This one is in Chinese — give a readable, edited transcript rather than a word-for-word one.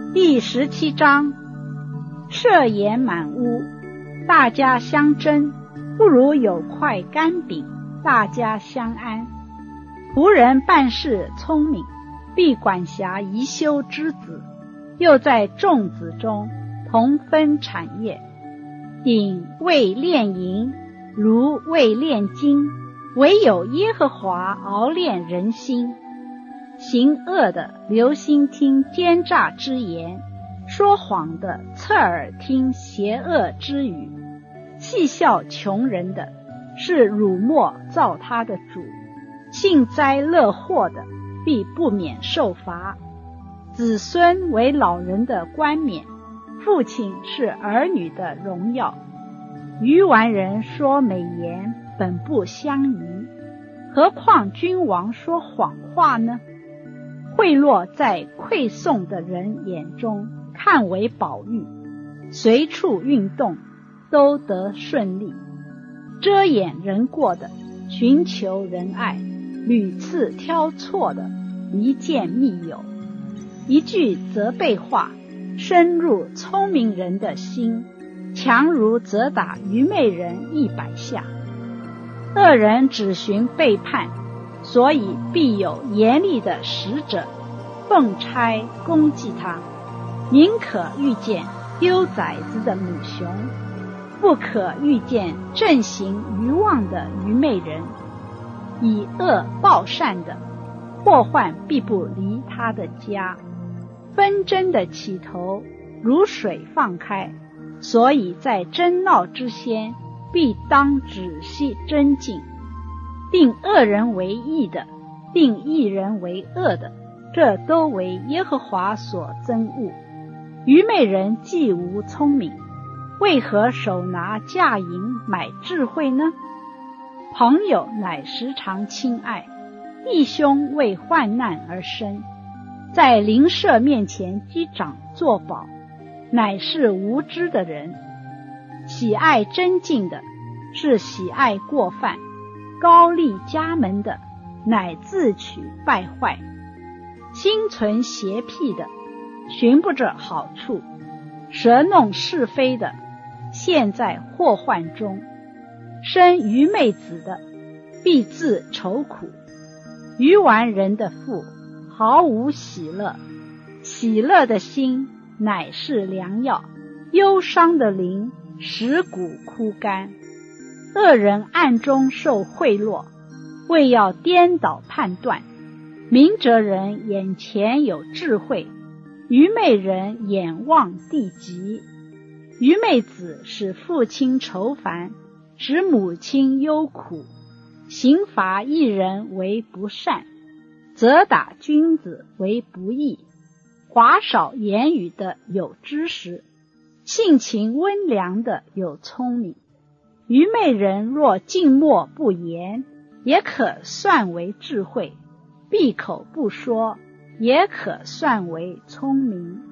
第17章，设筵满屋，大家相争，不如有块干饼，大家相安。仆人办事聪明，必管辖宜修之子，又在众子中同分产业。鼎为炼银，炉为炼金，唯有耶和华熬炼人心。行恶的留心听奸诈之言，说谎的侧耳听邪恶之语。戏笑穷人的是辱没造他的主，幸灾乐祸的必不免受罚。子孙为老人的冠冕，父亲是儿女的荣耀。愚顽人说美言，本不相宜，何况君王说谎话呢？贿赂在馈送的人眼中看为宝玉，随处运动都得顺利。遮掩人过的寻求仁爱，屡次挑错的一见密友。一句责备话深入聪明人的心，强如责打愚昧人100下。恶人只寻背叛，所以必有严厉的使者奉差攻击他。宁可遇见丢崽子的母熊，不可遇见正行愚妄的愚昧人。以恶报善的，祸患必不离他的家。纷争的起头如水放开，所以在争闹之先，必当仔细侦禁。定恶人为义的，定义人为恶的，这都为耶和华所憎恶。愚昧人既无聪明，为何手拿价银买智慧呢？朋友乃时常亲爱，弟兄为患难而生。在邻舍面前击掌作保，乃是无知的人。喜爱争竞的，是喜爱过犯；高立家门的，乃自取败坏。心存邪僻的，寻不着好处；舌弄是非的，陷在祸患中。生愚昧子的，必自愁苦。愚顽人的腹毫无喜乐，喜乐的心乃是良药，忧伤的灵使骨枯干。恶人暗中受贿赂，为要颠倒判断。明哲人眼前有智慧，愚昧人眼望地极。愚昧子使父亲愁烦，使母亲忧苦。刑罚一人为不善，责打君子为不义。话少言语的有知识，性情温良的有聪明。愚昧人若静默不言，也可算为智慧；闭口不说，也可算为聪明。